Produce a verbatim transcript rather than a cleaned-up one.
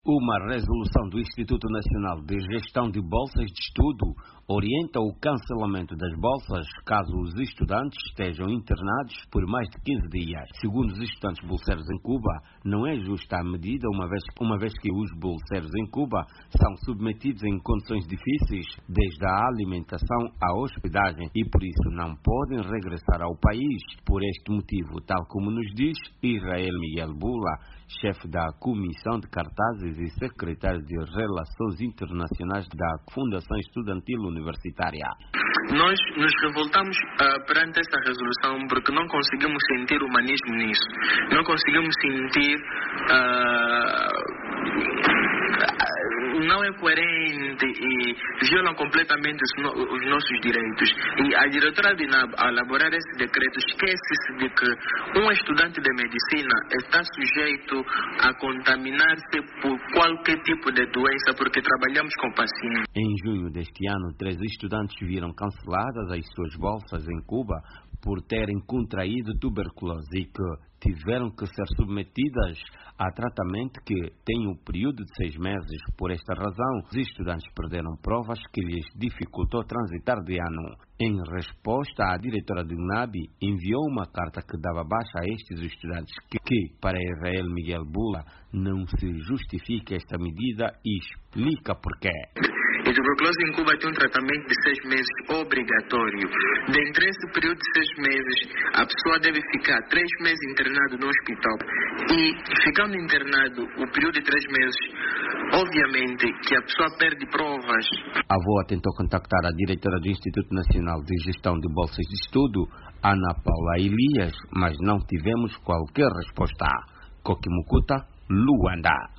Uma resolução do Instituto Nacional de Gestão de Bolsas de Estudo orienta o cancelamento das bolsas caso os estudantes estejam internados por mais de quinze dias. Segundo os estudantes bolseiros em Cuba, não é justa a medida, uma vez, uma vez que os bolseiros em Cuba são submetidos em condições difíceis, desde a alimentação à hospedagem, e por isso não podem regressar ao país. Por este motivo, tal como nos diz Israel Miguel Bula, chefe da Comissão de Cartazes e secretário de Relações Internacionais da Fundação Estudantil Universitária. Nós nos revoltamos uh, perante essa resolução porque não conseguimos sentir humanismo nisso. Não conseguimos sentir... Uh, não é coerente e violam completamente os, no, os nossos direitos. E a diretora de I N A B, ao elaborar esse decreto, esquece-se de que um estudante de medicina está sujeito a contaminar-se por qualquer tipo de doença, porque trabalhamos com pacientes. Em junho deste ano, três estudantes viram canceladas as suas bolsas em Cuba por terem contraído tuberculose e que tiveram que ser submetidas a tratamento que tem um período de seis meses. Por esta razão, os estudantes perderam provas que lhes dificultou transitar de ano. Em resposta, a diretora do I N A B enviou uma carta que dava baixa a estes estudantes que, que para Israel Miguel Bula, não se justifica esta medida e explica porquê. A tuberculose em Cuba tem um tratamento de seis meses obrigatório. Dentro desse período de seis meses, a pessoa deve ficar três meses internado no hospital. E ficando internado o período de três meses, obviamente que a pessoa perde provas. A avó tentou contactar a diretora do Instituto Nacional de Gestão de Bolsas de Estudo, Ana Paula Elias, mas não tivemos qualquer resposta. Kokimukuta, Luanda.